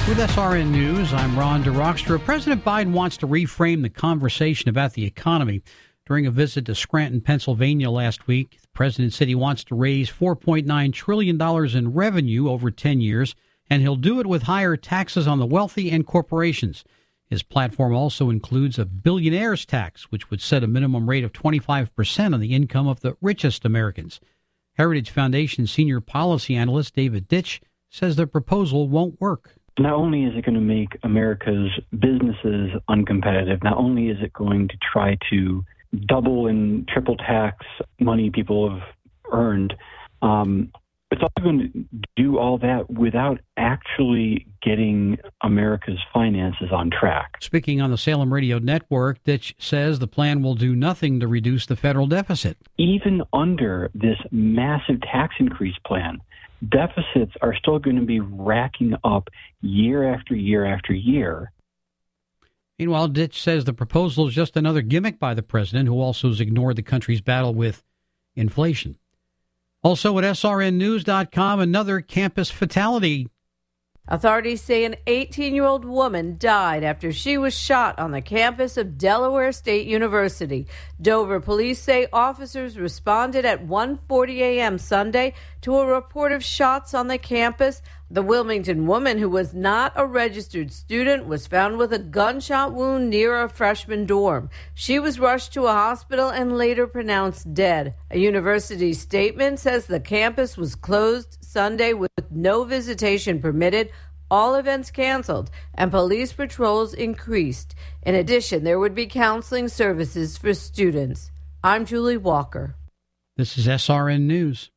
With SRN News, I'm Ron DeRockstra. President Biden wants to reframe the conversation about the economy. During a visit to Scranton, Pennsylvania last week, the president said he wants to raise $4.9 trillion in revenue over 10 years, and he'll do it with higher taxes on the wealthy and corporations. His platform also includes a billionaire's tax, which would set a minimum rate of 25% on the income of the richest Americans. Heritage Foundation senior policy analyst David Ditch says the proposal won't work. Not only is it going to make America's businesses uncompetitive, not only is it going to try to double and triple tax money people have earned, it's also going to do all that without actually getting America's finances on track. Speaking on the Salem Radio Network, Ditch says the plan will do nothing to reduce the federal deficit. Even under this massive tax increase plan, deficits are still going to be racking up year after year after year. Meanwhile, Ditch says the proposal is just another gimmick by the president, who also has ignored the country's battle with inflation. Also at srnnews.com, another campus fatality. Authorities say an 18-year-old woman died after she was shot on the campus of Delaware State University. Dover police say officers responded at 1:40 a.m. Sunday to a report of shots on the campus. The Wilmington woman, who was not a registered student, was found with a gunshot wound near a freshman dorm. She was rushed to a hospital and later pronounced dead. A university statement says the campus was closed Sunday with no visitation permitted, all events canceled, and police patrols increased. In addition, there would be counseling services for students. I'm Julie Walker. This is SRN News.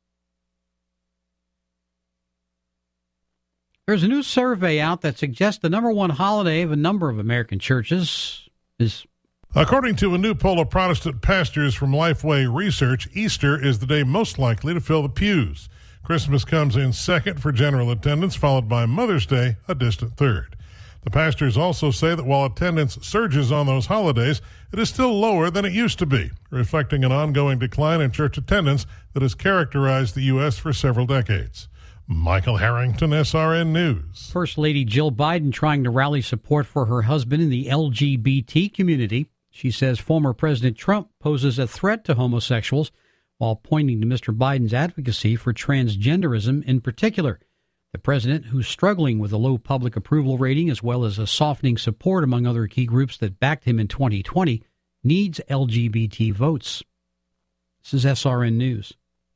There's a new survey out that suggests the number one holiday of a number of American churches is... According to a new poll of Protestant pastors from Lifeway Research, Easter is the day most likely to fill the pews. Christmas comes in second for general attendance, followed by Mother's Day, a distant third. The pastors also say that while attendance surges on those holidays, it is still lower than it used to be, reflecting an ongoing decline in church attendance that has characterized the U.S. for several decades. Michael Harrington, SRN News. First Lady Jill Biden trying to rally support for her husband in the LGBT community. She says former President Trump poses a threat to homosexuals, while pointing to Mr. Biden's advocacy for transgenderism in particular. The president, who's struggling with a low public approval rating as well as a softening support among other key groups that backed him in 2020, needs LGBT votes. This is SRN News.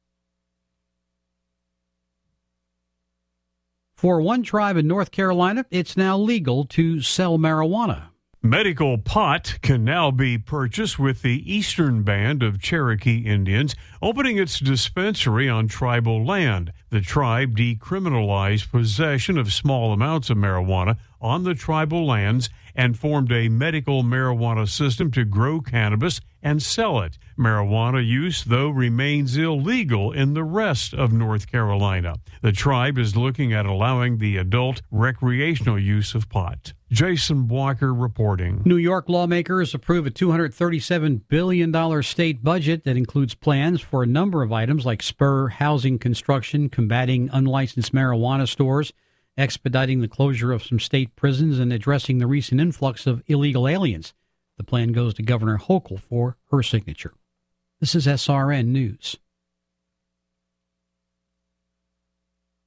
For one tribe in North Carolina, it's now legal to sell marijuana. Medical pot can now be purchased with the Eastern Band of Cherokee Indians opening its dispensary on tribal land. The tribe decriminalized possession of small amounts of marijuana on the tribal lands and formed a medical marijuana system to grow cannabis and sell it. Marijuana use, though, remains illegal in the rest of North Carolina. The tribe is looking at allowing the adult recreational use of pot. Jason Walker reporting. New York lawmakers approve a $237 billion state budget that includes plans for a number of items like spur housing construction, combating unlicensed marijuana stores, expediting the closure of some state prisons, and addressing the recent influx of illegal aliens. The plan goes to Governor Hochul for her signature. This is SRN News.